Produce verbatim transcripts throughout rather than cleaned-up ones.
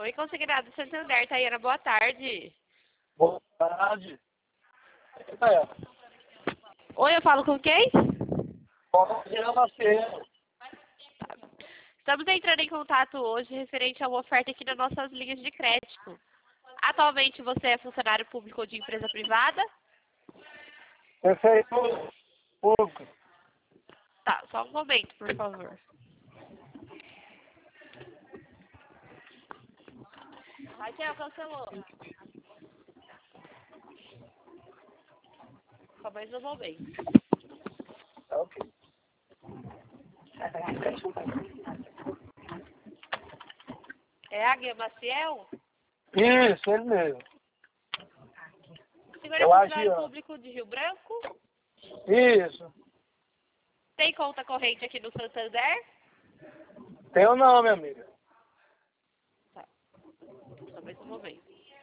Oi, consignado Santander, Tayana, boa tarde. Boa tarde. Eita, é. Oi, eu falo com quem? Jean Macedo. Estamos entrando em contato hoje referente a uma oferta aqui nas nossas linhas de crédito. Atualmente você é funcionário público ou de empresa privada? Prefeito público. Tá, só um momento, por favor. Raquel, cancelou. Só mais um momento. Tá ok. É Águia Maciel? Isso, ele mesmo. O senhor é Eu acho funcionário que, ó. público de Rio Branco? Isso. Tem conta corrente aqui no Santander? Tem ou não, minha amiga? Tá, só mais um momento.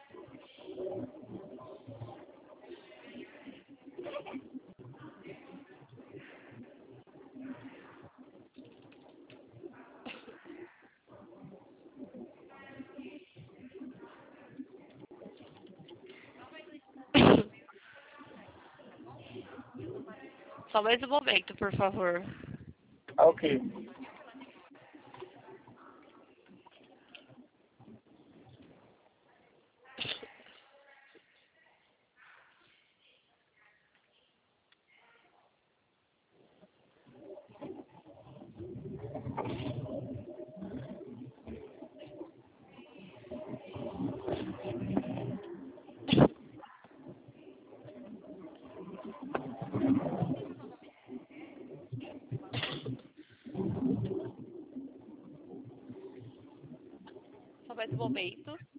Só mais um momento, por favor. Tá ok. Só mais um momento.